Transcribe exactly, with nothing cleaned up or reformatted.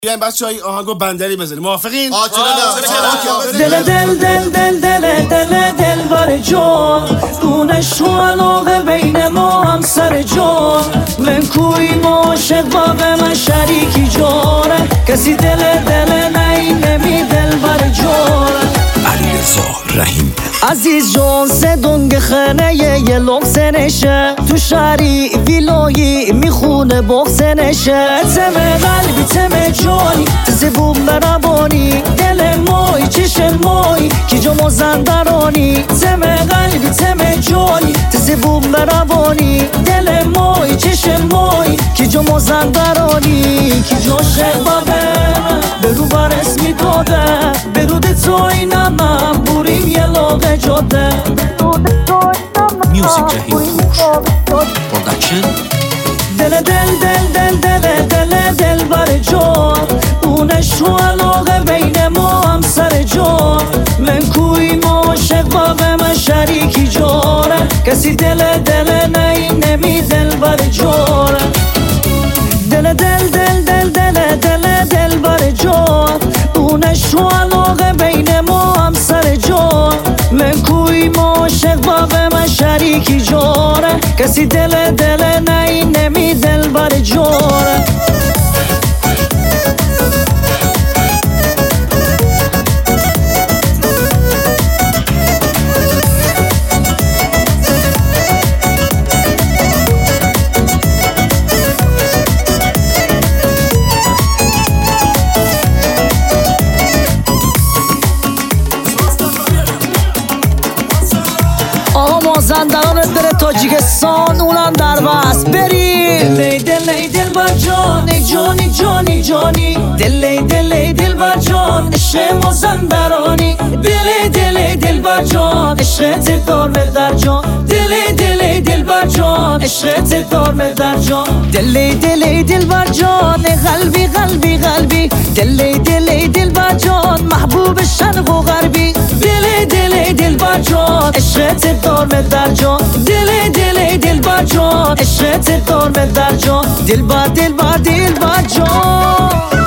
بیاین بچه‌ها این آهنگو بندری بزنیم. موافقین؟ آ چرا دل دل دل دل دل دل دل بر جان دونش و علاقه بین ما هم سر جان من کوی عاشق باغ من شریکی جاره کسی دل دل نی نمی دل بر جان علیرضا رحیم عزیز جان سدونگ خانه یه لغز نشه تو شهری ویلایی میخونه بغز نشه تم قلبی تم جانی تزبون برابانی دل مای چشم مای کی جو مزندرانی تم قلبی تم جانی تزبون برابانی دل مای چشم مای کی جو مزندرانی کی جو شبابه برو بر اسمی داده برود تو اینم من بوریم یه لاغه جاده میوزیک رحیم پور پرودکشن دل دل دل دل دل دل دل بر جان اونش و علاقه بین ما هم سر جان من کوی عاشق باغ من شریکی جاره کسی دل دل نی نمی دل بر جاره دل دل دل دل دل دل دل بر جان اونش و علاقه بین ما هم سر جان من کوی عاشق باغ من شریکی جاره کسی دل دل نی نمی دل بر جاره مازندران بره تاجیکستان اونم در بس بری دل دل دل بر جان جانی جانی جانی دل دل دل بر جان عشق مازندرانی دل دل دل بر جان عشق دار در جان دل دل دل بر جان عشق دار در جان دل دل دل بر جان قلبی قلبی قلبی دل دل دل بر جان محبوب شرق و غربی دل دل دل بر جان عشق دار در جان دل دل دل بر جان عشق دار در جان دل بر دل بر دل بر جان